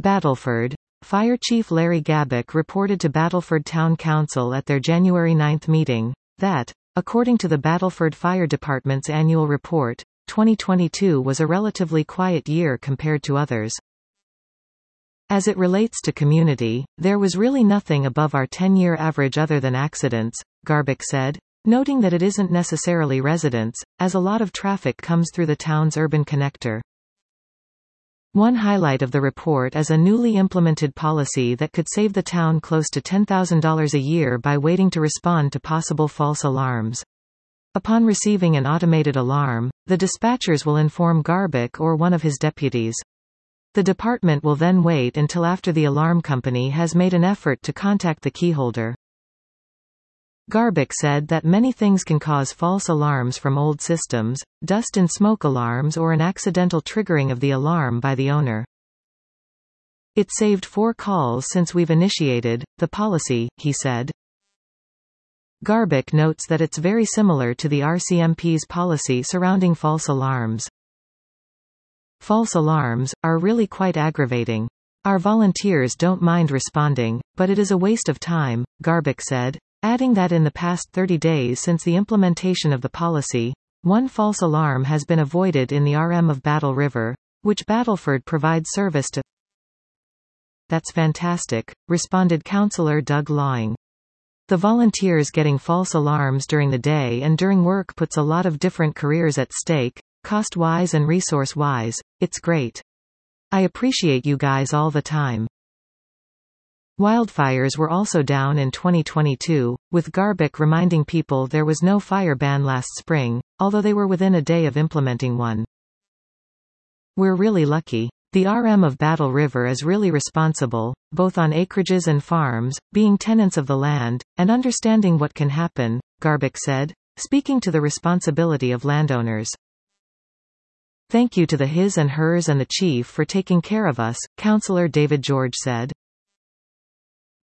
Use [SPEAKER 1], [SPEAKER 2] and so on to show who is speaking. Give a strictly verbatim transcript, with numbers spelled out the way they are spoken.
[SPEAKER 1] Battleford. Fire Chief Larry Gabick reported to Battleford Town Council at their January ninth meeting that, according to the Battleford Fire Department's annual report, twenty twenty-two was a relatively quiet year compared to others. As it relates to community, there was really nothing above our ten-year average other than accidents, Garbick said, noting that it isn't necessarily residents, as a lot of traffic comes through the town's urban connector. One highlight of the report is a newly implemented policy that could save the town close to ten thousand dollars a year by waiting to respond to possible false alarms. Upon receiving an automated alarm, the dispatchers will inform Garbick or one of his deputies. The department will then wait until after the alarm company has made an effort to contact the keyholder. Garbick said that many things can cause false alarms from old systems, dust and smoke alarms, or an accidental triggering of the alarm by the owner. It saved four calls since we've initiated the policy, he said. Garbick notes that it's very similar to the R C M P's policy surrounding false alarms. False alarms are really quite aggravating. Our volunteers don't mind responding, but it is a waste of time, Garbick said, adding that in the past thirty days since the implementation of the policy, one false alarm has been avoided in the R M of Battle River, which Battleford provides service to. That's fantastic, responded Councillor Doug Lawing. The volunteers getting false alarms during the day and during work puts a lot of different careers at stake, cost-wise and resource-wise. It's great. I appreciate you guys all the time. Wildfires were also down in twenty twenty-two, with Garbick reminding people there was no fire ban last spring, although they were within a day of implementing one. We're really lucky. The R M of Battle River is really responsible, both on acreages and farms, being tenants of the land, and understanding what can happen, Garbick said, speaking to the responsibility of landowners. Thank you to the his and hers and the chief for taking care of us, Councillor David George said.